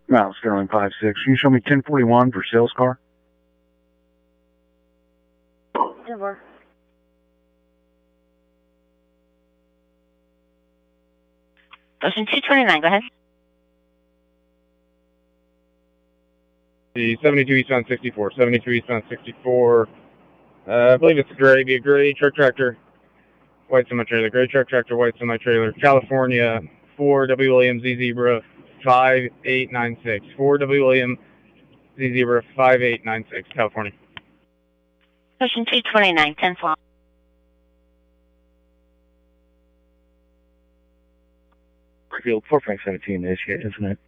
No, Sterling 5-6. Can you show me 1041 for sales car? Never. Ocean 229, go ahead. The 72 eastbound 64, 72 eastbound 64. I believe it's gray, be a gray truck tractor, white semi-trailer, gray truck tractor, white semi-trailer, California, 4W William Z Zebra 5896. 4W William Z Zebra 5896, California. Ocean 229, 10 slot. Field 4 Frank 17 is, isn't it?